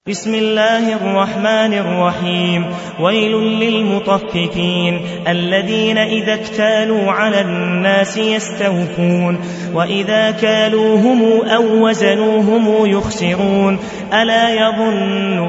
بسم الله الرحمن الرحيم. ويل للمطففين الذين إذا اكتالوا على الناس يستوفون وإذا كالوهم أو وزنوهم يخسرون ألا يظن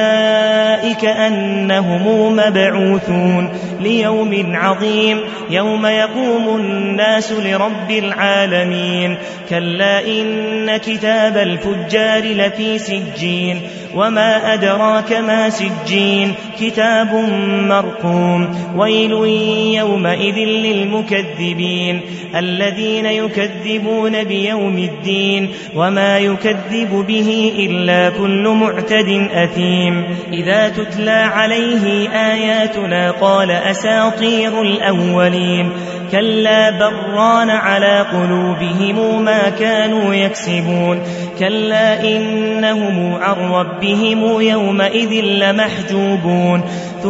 أولئك أنهم مبعوثون ليوم عظيم يوم يقوم الناس لرب العالمين كلا إن كتاب الفجار لفي سجين وما أدراك ما سجين كتاب مرقوم ويل يومئذ للمكذبين الذين يكذبون بيوم الدين وما يكذب به إلا كل معتد أثيم إذا تتلى عليه آياتنا قال أساطير الأولين كلا بران على قلوبهم ما كانوا يكسبون كلا إنهم عن ربهم يومئذ لمحجوبون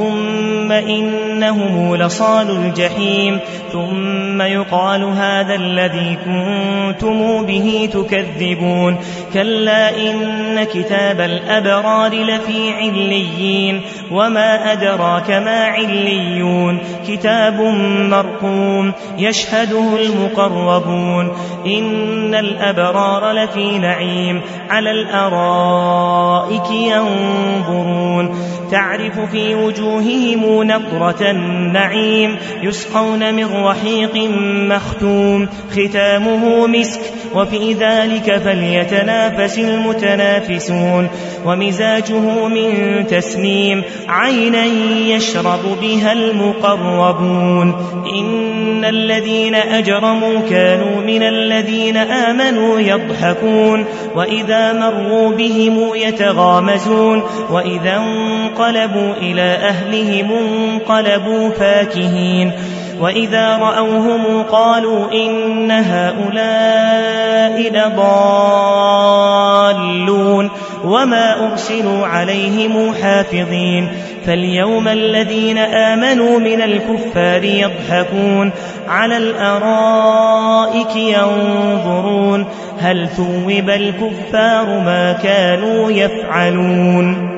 ثم إنهم لصال الجحيم ثم يقال هذا الذي كنتم به تكذبون كلا إن كتاب الأبرار لفي عليين وما أدراك ما عليون كتاب مرقوم يشهده المقربون إن الأبرار لفي نعيم على الأرائك ينظرون تعرف في وجوههم نضرة النعيم يسقون من رحيق مختوم ختامه مسك وفي ذلك فليتنافس المتنافسون ومزاجه من تسنيم عينا يشرب بها المقربون إن الذين أجرموا كانوا من الذين آمنوا يضحكون وإذا مروا بهم يتغامزون وإذا انقلبوا إلى أهلهم انقلبوا فاكهين وإذا رأوهم قالوا إن هؤلاء لضالون وما أرسلوا عليهم حافظين فاليوم الذين آمنوا من الكفار يضحكون على الأرائك ينظرون هل ثوب الكفار ما كانوا يفعلون